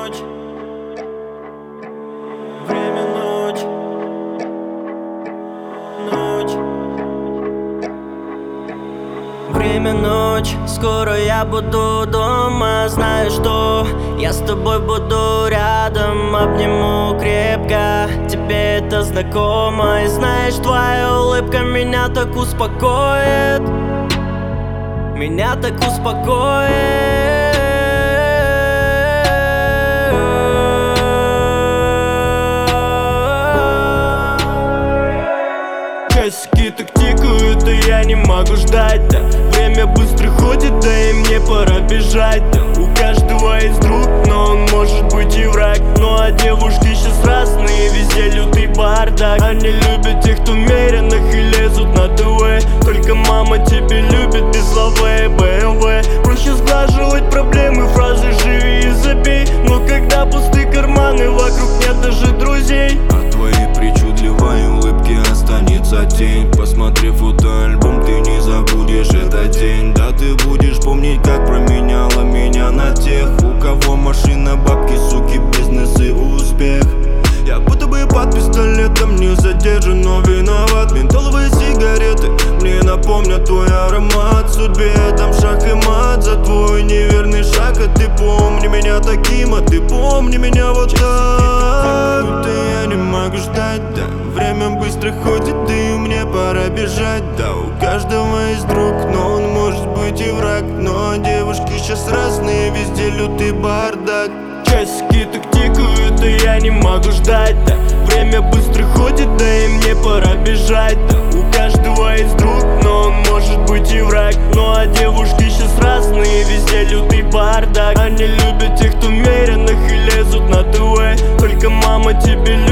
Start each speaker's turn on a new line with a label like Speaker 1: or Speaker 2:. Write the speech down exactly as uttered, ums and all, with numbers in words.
Speaker 1: ночь, время ночь, ночь. Время ночь, скоро я буду дома. Знаю, что я с тобой буду рядом. Обниму крепко, тебе это знакомо. И знаешь, твоя улыбка меня так успокоит. Меня так успокоит. Часики так тикают, и я не могу ждать, да. Время быстро ходит, да и мне пора бежать, да. У каждого есть друг, но он может быть и враг. Ну а девушки сейчас разные, везде лютый бардак. Они любят тех, кто уверенных и лезут на ТВ. Только мама тебя любит без лавы бэ эм вэ. Проще сглаживать проблемы, фразы «живи и забей». Но когда пусты карманы, вокруг нет даже друзей.
Speaker 2: От твоей причудливой улыбки останется тень. Посмотрев фотоальбом, ты не забудешь этот день. Да, ты будешь помнить, как променяла меня на тех, у кого машина, бабки, суки, бизнес и успех. Я будто бы под пистолетом, не задержан, но виноват. Ментоловые сигареты мне напомнят твой аромат. Судьбе дам шаг и мат за твой неверный шаг. А ты помни меня таким, а ты помни меня вот так. Да я не могу ждать, да. Время быстро ходит, да и мне пора бежать, да. У каждого есть друг, но он может быть и враг. Но девушки сейчас разные, везде лютый бардак.
Speaker 1: Часики так тикают, и я не могу ждать, да. Время быстро ходит, да и мне пора бежать, да. У каждого есть друг, но он может быть и враг. Ну а девушки сейчас разные, везде лютый бардак. Они любят тех, кто уверенных и лезут на ТВ. Только мама тебе любит